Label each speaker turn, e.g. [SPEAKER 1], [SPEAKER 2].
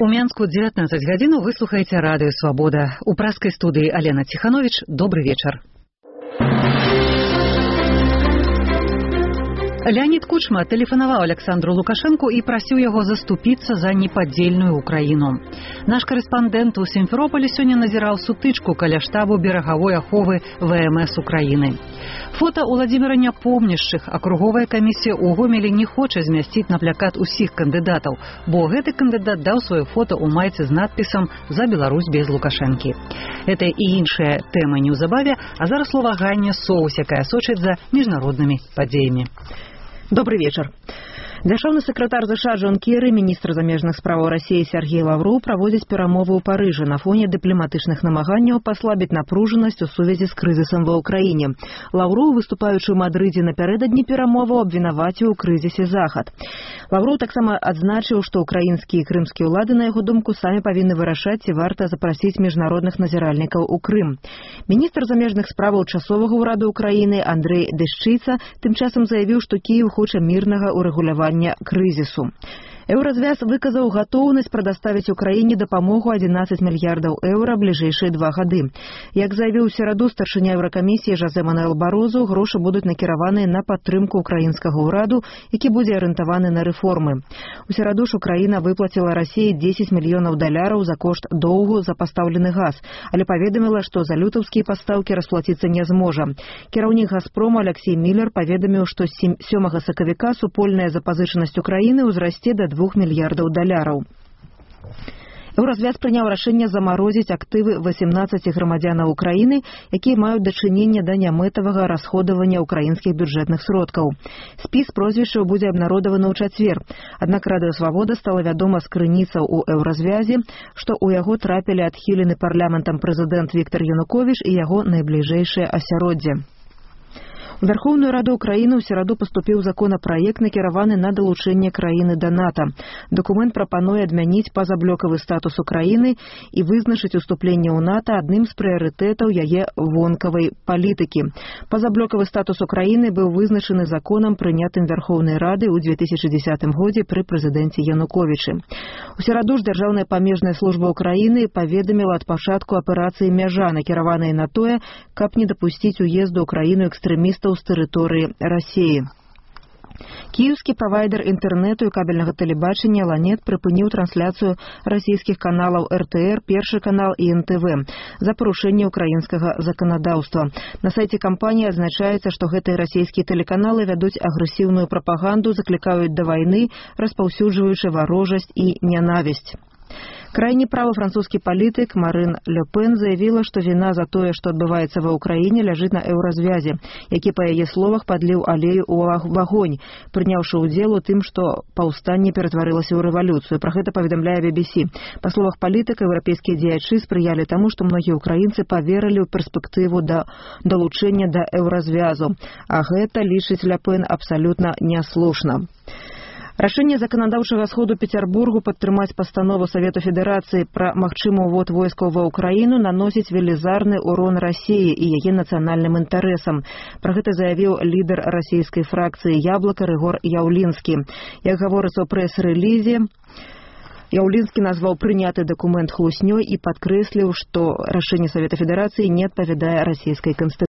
[SPEAKER 1] У Менску 19 гадзінаў вы слухаеце радыё «Свабода». У праскай студыі Алена Ціхановіч. Добры вечар. Леонид Кучма тэлефанаваў Александру Лукашенку і прасіў яго заступіцца за непадзельную Украіну. Наш карэспандэнт у Сімферополі сёння назіраў сутычку каля штабу берагавой аховы ВМС Украіны. Фота Уладзіміра Няпомняшчых акруговая камісія ў Гомелі не хоча змясціць на плакат усіх кандыдатаў, бо гэты кандыдат даў сваё фота ў майцы з надпісам «За Беларусь без Лукашэнкі». Гэта і іншыя тэмы неўзабаве, а зараз слова Ганне Соус, якая сочыць за міжнароднымі падзеямі.
[SPEAKER 2] Добрый вечер. Дзяржаўны сакратар ЗША Джон Керры, міністр замежных справаў Расіі Сергей Лавроў праводзіць перамовы ў Парыжы на фоне дыпламатычных намаганняў паслабіць напружанасць у сувязі з крызісам ва ўкраіне. Лавроў, выступаючы ў Мадрыдзе напярэдадні перамоваў, абвінаваціў у крызісе Захад. Лавроў таксама адзначыў, што ўкраінскія і крымскія ўлады, на яго думку, самі павінны вырашаць, ці варта запрасіць міжнародных назіральнікаў у Крым. Міністр замежных справаў часовага ўраду Украіны Андрэй Дэшчыца тым часам заявіў, што Кіеў хоча мірнага ўрэгулявання крызісу. Еўразвяз выказаў гатоўнасць прадаставіць Украіне дапамогу 11 мільярдаў еўра бліжэйшыя 2 гады. Як заявіў у сераду старшыня Еўракамісіі Жозе Мануэль Барозу, грошы будуць накіраваныя на падтрымку украінскага ўраду, які будзе арыентаваны на рэформы. У сераду ж Украіна выплаціла Расіі $10 мільёнаў за кошт доўгу за пастаўлены газ, але паведаміла, што за лютаўскія пастаўкі расплаціцца не зможа. Кіраўнік «Газпрома» Алексей Міллер паведаміў, што з 7 сакавіка супольная запазычанасць Украіны ўзрасце да $2 мільярдаў. Еўразвяз прыняў рашэнне замарозіць актывы 18 грамадзянаў Украіны, якія маюць дачыненне да нямэтавага расходавання ўкраінскіх бюджэтных сродкаў. Спіс прозвішчаў будзе абнародаваны ў чацвер. Аднак радыё «Свабода» стала вядома з крыніцаў у еўразвязе, што ў яго трапілі адхілены парламентам прэзідэнт Віктор Януковіч і яго найбліжэйшае асяроддзе. У Верховную Раду Украіны ў сераду паступіў законапраект, накіраваны на далучэнне краіны да НАТО. Дакумент прапануе адмяніць пазаблёкавы статус Украіны і вызначыць уступленне ў НАТО адным з прыярытэтаў яе вонкавай палітыкі. Пазаблёкавы статус Украіны быў вызначаны законам, прынятым Верховнай Рады ў 2010 годзе пры прэзідэнце Януковічы. У сераду ж Дзяржаўная памежная служба Украіны паведаміла ад пачатку аперацыі «Мяжа», накіраванай на тое, каб не дапусціць уезду ўкраіну экстрэмістаў з тэрыторыі Расіі. Кіеўскі правайдер інтэрнэту і кабельнага тэлебачання «Ланет» прыпыніў трансляцыю расійскіх каналаў РТР, Першы канал і НТВ за парушэнне ўкраінскага заканадаўства. На сайце кампаніі адзначаецца, што гэтыя расійскія тэлеканалы вядуць агрэсіўную прапаганду, заклікаюць да вайны, распаўсюджваючы варожасць і нянавісць. Крайні правы французскі палітык Марин Ле Пен заявіла, што віна за тое, што адбываецца ва ўкраіне, ляжыць на еўразвязе, які, па яе словах, падліў алею ў агонь, прыняўшы ўдзел у тым, што паўстанне ператварылася ў рэвалюцыю. Пра гэта паведамляе BBC. Па словах палітыка, еўрапейскія дзеячы спрыялі таму, што многія ўкраінцы паверылі ў перспектыву да далучэння да еўразвязу. А гэта, лічыць Ле Пен, абсалютна няслушна. Рашэнне заканадаўчага сходу Петербургу падтрымаць пастанову Савету Федэрацыі пра магчымы ўвод войскаў ва ўкраіну наносіць велізарны ўрон Расіі і яе нацыянальным інтарэсам. Пра гэта заявіў лідар расійскай фракцыі «Яблака» Рыгор Яўлінскі. Як гаворыцца ў прэс-рэлізе, Яўлінскі назваў прыняты дакумент хлуснёй і падкрэсліў, што рашэнне Савета Федэрацыі не адпавядае расійскай канстытуцыі.